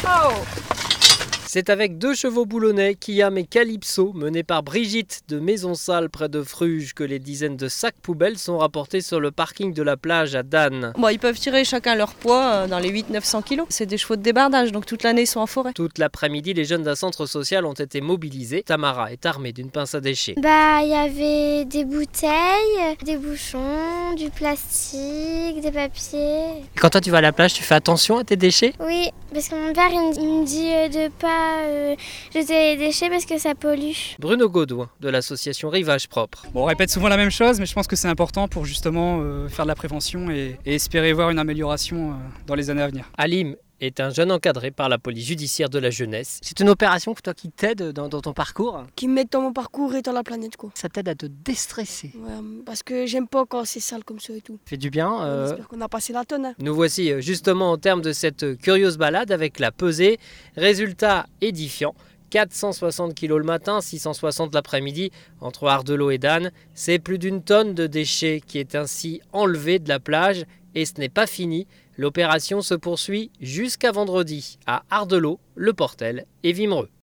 C'est avec 2 chevaux boulonnais, Kiam et Calypso, menés par Brigitte de Maison-Salle près de Fruges, que les dizaines de sacs poubelles sont rapportés sur le parking de la plage à Dannes. Ils peuvent tirer chacun leur poids dans les 800-900 kilos. C'est des chevaux de débardage, donc toute l'année ils sont en forêt. Toute l'après-midi, les jeunes d'un centre social ont été mobilisés. Tamara est armée d'une pince à déchets. Il y avait des bouteilles, des bouchons, du plastique, des papiers. Quand toi tu vas à la plage, tu fais attention à tes déchets ? Oui, parce que mon père il me dit de pas jeter les déchets parce que ça pollue. Bruno Gaudouin de l'association Rivage Propre. On répète souvent la même chose, mais je pense que c'est important pour justement faire de la prévention et espérer voir une amélioration dans les années à venir. Alim est un jeune encadré par la police judiciaire de la jeunesse. C'est une opération toi qui t'aide dans ton parcours ? Qui me mettent dans mon parcours et dans la planète, quoi. Ça t'aide à te déstresser. Ouais, parce que j'aime pas quand c'est sale comme ça et tout. Fait du bien. J'espère qu'on a passé la tonne. Nous voici justement au terme de cette curieuse balade avec la pesée. Résultat édifiant. 460 kg le matin, 660 l'après-midi, entre Ardelot et Dannes. C'est plus d'1 tonne de déchets qui est ainsi enlevé de la plage. Et ce n'est pas fini. L'opération se poursuit jusqu'à vendredi à Ardelot, Le Portel et Wimereux.